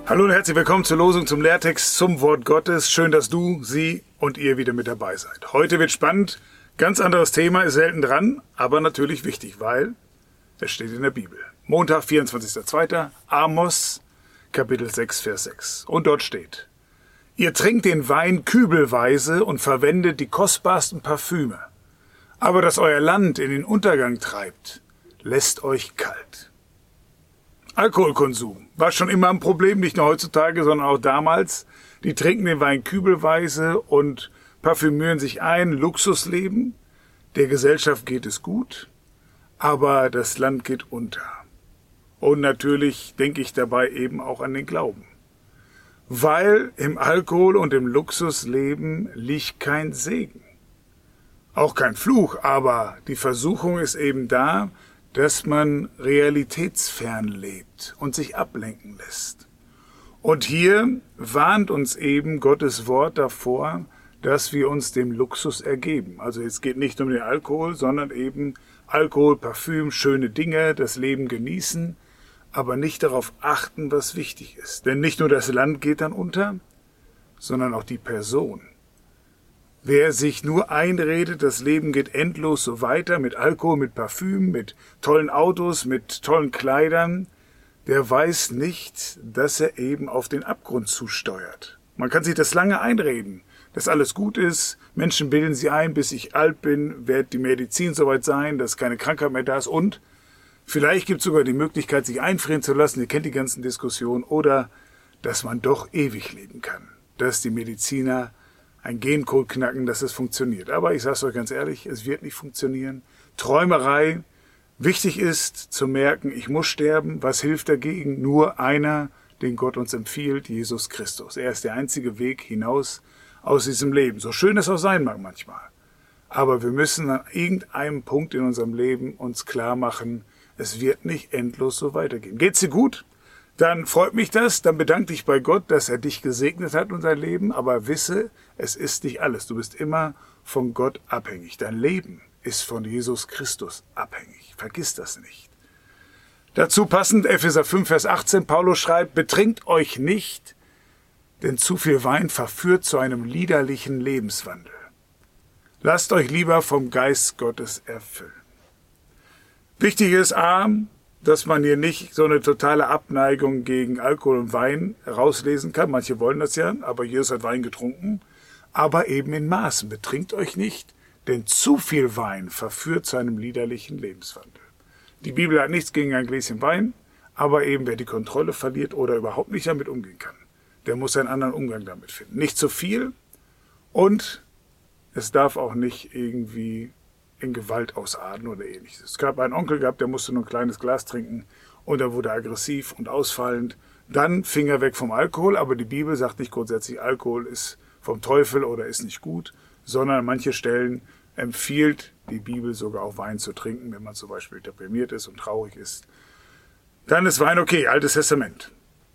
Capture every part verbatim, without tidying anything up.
Hallo und herzlich willkommen zur Losung zum Lehrtext zum Wort Gottes. Schön, dass du, Sie und ihr wieder mit dabei seid. Heute wird spannend. Ganz anderes Thema, ist selten dran, aber natürlich wichtig, weil es steht in der Bibel. Montag, vierundzwanzigster zweiter Amos, Kapitel sechs, Vers sechs. Und dort steht: Ihr trinkt den Wein kübelweise und verwendet die kostbarsten Parfüme. Aber dass euer Land in den Untergang treibt, lässt euch kalt. Alkoholkonsum war schon immer ein Problem, nicht nur heutzutage, sondern auch damals. Die trinken den Wein kübelweise und parfümieren sich ein, Luxusleben. Der Gesellschaft geht es gut, aber das Land geht unter. Und natürlich denke ich dabei eben auch an den Glauben. Weil im Alkohol und im Luxusleben liegt kein Segen. Auch kein Fluch, aber die Versuchung ist eben da, dass man realitätsfern lebt und sich ablenken lässt. Und hier warnt uns eben Gottes Wort davor, dass wir uns dem Luxus ergeben. Also es geht nicht um den Alkohol, sondern eben Alkohol, Parfüm, schöne Dinge, das Leben genießen, aber nicht darauf achten, was wichtig ist. Denn nicht nur das Land geht dann unter, sondern auch die Person. Wer sich nur einredet, das Leben geht endlos so weiter, mit Alkohol, mit Parfüm, mit tollen Autos, mit tollen Kleidern, der weiß nicht, dass er eben auf den Abgrund zusteuert. Man kann sich das lange einreden, dass alles gut ist. Menschen bilden sie ein, bis ich alt bin, wird die Medizin soweit sein, dass keine Krankheit mehr da ist. Und vielleicht gibt es sogar die Möglichkeit, sich einfrieren zu lassen, ihr kennt die ganzen Diskussionen, oder dass man doch ewig leben kann, dass die Mediziner ein Gencode knacken, dass es funktioniert. Aber ich sage es euch ganz ehrlich, es wird nicht funktionieren. Träumerei. Wichtig ist zu merken, ich muss sterben. Was hilft dagegen? Nur einer, den Gott uns empfiehlt, Jesus Christus. Er ist der einzige Weg hinaus aus diesem Leben. So schön es auch sein mag manchmal. Aber wir müssen an irgendeinem Punkt in unserem Leben uns klar machen, es wird nicht endlos so weitergehen. Geht's dir gut? Dann freut mich das, dann bedank dich bei Gott, dass er dich gesegnet hat in dein Leben, aber wisse, es ist nicht alles. Du bist immer von Gott abhängig. Dein Leben ist von Jesus Christus abhängig. Vergiss das nicht. Dazu passend Epheser fünf, Vers achtzehn, Paulus schreibt: Betrinkt euch nicht, denn zu viel Wein verführt zu einem liederlichen Lebenswandel. Lasst euch lieber vom Geist Gottes erfüllen. Wichtig ist A, dass man hier nicht so eine totale Abneigung gegen Alkohol und Wein rauslesen kann. Manche wollen das ja, aber Jesus hat Wein getrunken. Aber eben in Maßen. Betrinkt euch nicht, denn zu viel Wein verführt zu einem liederlichen Lebenswandel. Die Bibel hat nichts gegen ein Gläschen Wein, aber eben wer die Kontrolle verliert oder überhaupt nicht damit umgehen kann, der muss einen anderen Umgang damit finden. Nicht zu viel und es darf auch nicht irgendwie in Gewalt ausarten oder ähnliches. Es gab einen Onkel gehabt, der musste nur ein kleines Glas trinken und er wurde aggressiv und ausfallend. Dann fing er weg vom Alkohol, aber die Bibel sagt nicht grundsätzlich, Alkohol ist vom Teufel oder ist nicht gut, sondern an manchen Stellen empfiehlt die Bibel sogar auch Wein zu trinken, wenn man zum Beispiel deprimiert ist und traurig ist. Dann ist Wein okay, Altes Testament.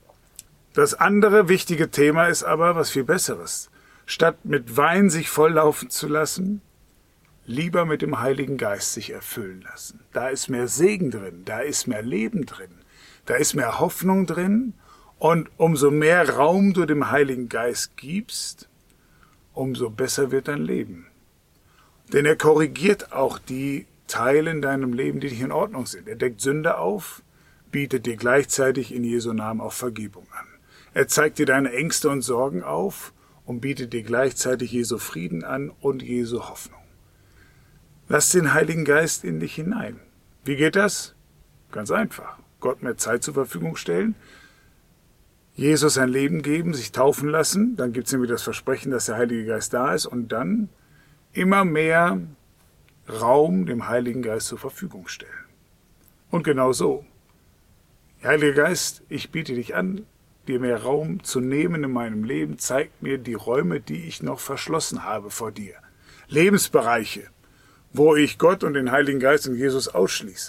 Das andere wichtige Thema ist aber was viel Besseres. Statt mit Wein sich volllaufen zu lassen, lieber mit dem Heiligen Geist sich erfüllen lassen. Da ist mehr Segen drin, da ist mehr Leben drin, da ist mehr Hoffnung drin. Und umso mehr Raum du dem Heiligen Geist gibst, umso besser wird dein Leben. Denn er korrigiert auch die Teile in deinem Leben, die nicht in Ordnung sind. Er deckt Sünde auf, bietet dir gleichzeitig in Jesu Namen auch Vergebung an. Er zeigt dir deine Ängste und Sorgen auf und bietet dir gleichzeitig Jesu Frieden an und Jesu Hoffnung. Lass den Heiligen Geist in dich hinein. Wie geht das? Ganz einfach. Gott mehr Zeit zur Verfügung stellen, Jesus ein Leben geben, sich taufen lassen, dann gibt es nämlich das Versprechen, dass der Heilige Geist da ist und dann immer mehr Raum dem Heiligen Geist zur Verfügung stellen. Und genau so. Heiliger Geist, ich biete dich an, dir mehr Raum zu nehmen in meinem Leben, zeig mir die Räume, die ich noch verschlossen habe vor dir. Lebensbereiche, wo ich Gott und den Heiligen Geist und Jesus ausschließe.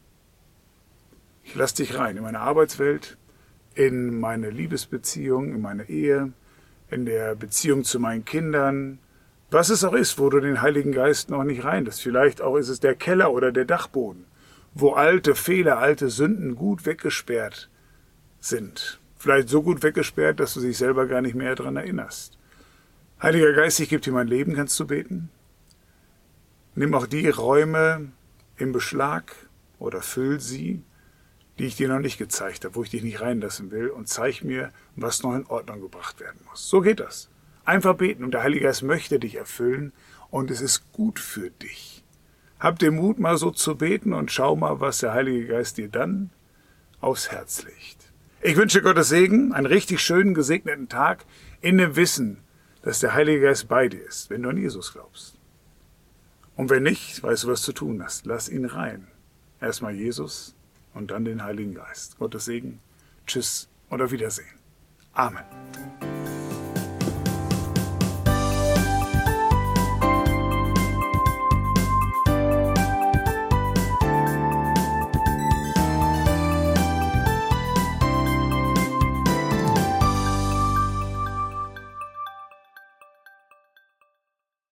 Ich lasse dich rein in meine Arbeitswelt, in meine Liebesbeziehung, in meine Ehe, in der Beziehung zu meinen Kindern, was es auch ist, wo du den Heiligen Geist noch nicht reinlässt. Vielleicht auch ist es der Keller oder der Dachboden, wo alte Fehler, alte Sünden gut weggesperrt sind. Vielleicht so gut weggesperrt, dass du dich selber gar nicht mehr daran erinnerst. Heiliger Geist, ich gebe dir mein Leben, kannst du beten? Nimm auch die Räume in Beschlag oder füll sie, die ich dir noch nicht gezeigt habe, wo ich dich nicht reinlassen will, und zeig mir, was noch in Ordnung gebracht werden muss. So geht das. Einfach beten, und der Heilige Geist möchte dich erfüllen, und es ist gut für dich. Hab den Mut, mal so zu beten, und schau mal, was der Heilige Geist dir dann aufs Herz legt. Ich wünsche Gottes Segen, einen richtig schönen, gesegneten Tag, in dem Wissen, dass der Heilige Geist bei dir ist, wenn du an Jesus glaubst. Und wenn nicht, weißt du, was zu tun hast. Lass ihn rein. Erstmal Jesus und dann den Heiligen Geist. Gottes Segen. Tschüss und auf Wiedersehen. Amen.